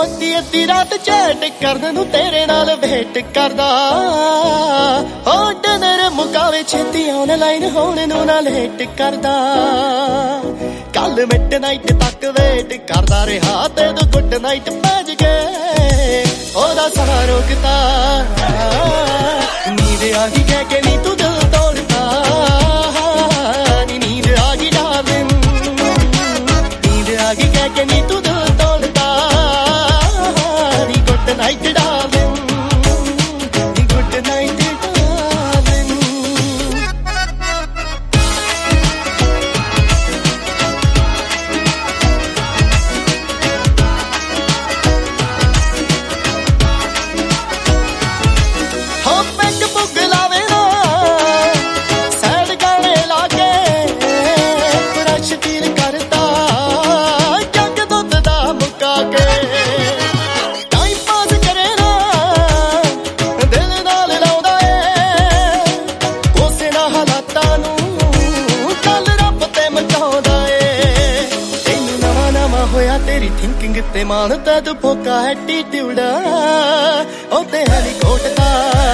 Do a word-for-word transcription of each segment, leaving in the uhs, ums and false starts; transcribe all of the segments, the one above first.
ਅੱਧੀ ਅੱਧੀ ਰਾਤ ਚੈਟ ਕਰਨ ਨੂੰ ਤੇਰੇ ਨਾਲ ਵੇਟ ਕਰਦਾ ਹੋ ਡਿਨਰ ਮੁਕਾਵੇ ਛੇਤੀ ਆਨਲਾਈਨ ਹੋਣ ਨੂੰ ਨਾ ਲੇਟ ਕਰਦਾ ਕੱਲ ਮਿਡ ਨਾਈਟ ਤੱਕ ਵੇਟ ਕਰਦਾ ਰਿਹਾ ਤੇ ਤੂੰ ਗੁੱਡ ਨਾਈਟ ਭੱਜ ਗਏ ਉਹਦਾ ਸਾਹ ਰੋਕਦਾ ਨੀਂਦ ਆ ਗਈ ਕਹਿ ਕੇ ਨੀ ਤੂੰ ਦਿਲ ਤੋੜਦਾ ਨੀ ਨੀਂਦ ਆ ਗਈ ਡਾਰਲਿੰਗ ਨੀਂਦ ਆ ਗਈ ਕਹਿ ਕੇ ਨੀ ਤੂੰ ਦਿਲ ਤੋੜਦਾ ਨੀ ਗੁੱਡ ਨਾਈਟ ਡਾਰਲਿੰਗ ਨੀ ਗੁੱਡ ਨਾਈਟ तेरी थिंकिंग ते मानता तू फोका एटीट्यूड ओ ते हेलीकॉप्टर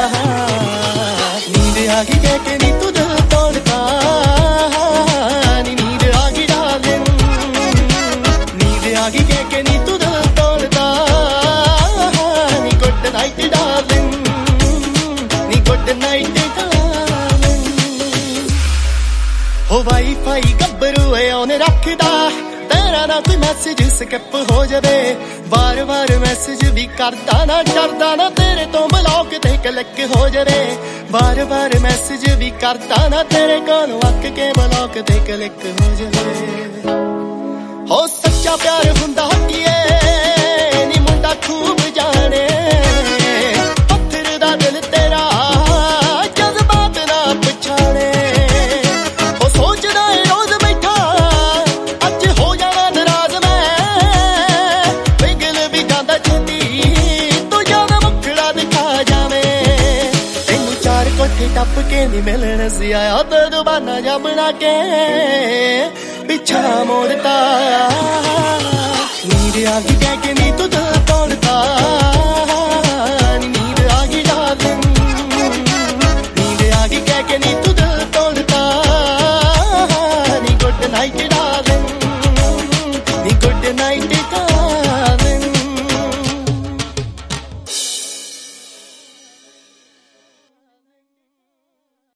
नींद आ गई कह के नी तू दिल तोड़ता नी नींद आ गई डार्लिंग नींद आ गई कह के नी तू दिल तोड़ता नी गुड नाइट डार्लिंग नी गुड नाइट डार्लिंग हो वाईफाई गब्बरू है ओने रखदा तेरा ना कोई मैसेज स्किप हो जावे बार बार मैसेज भी करदा ना डरदा ना तेरे तो ब्लॉक ते क्लिक हो जावे बार बार मैसेज भी करदा ना तेरे कोलों अक के ब्लॉक ते क्लिक हो जावे हो सच्चा प्यार हुंदा कीए नी मुंडा खूब जाने पत्थर दा दिल तेरा जज्बात ना पछाणे हो सोचदा है रोज बैठा टप के नी मिलन सी आया तो दुबाना जा बना के पिछा मोड़ता नींद आ गई कह के नी तू